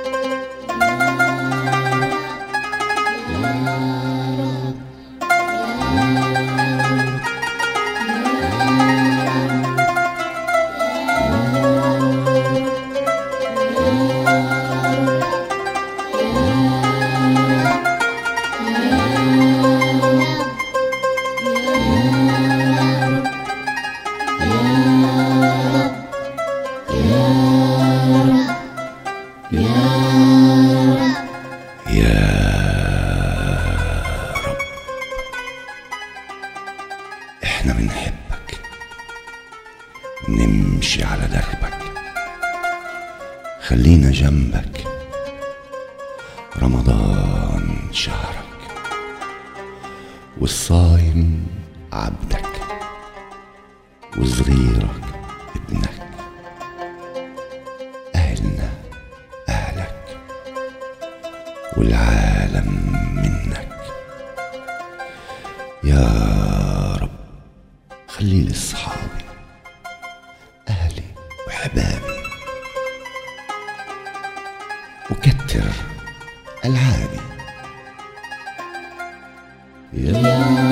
احنا بنحبك، نمشي على دربك، خلينا جنبك، رمضان شهرك، والصايم عبدك، وصغيرك ابنك، أهلنا أهلك، والعالم منك. يا رب خلي لي صحابي، أهلي وحبابي، وكتر ألعابي. يا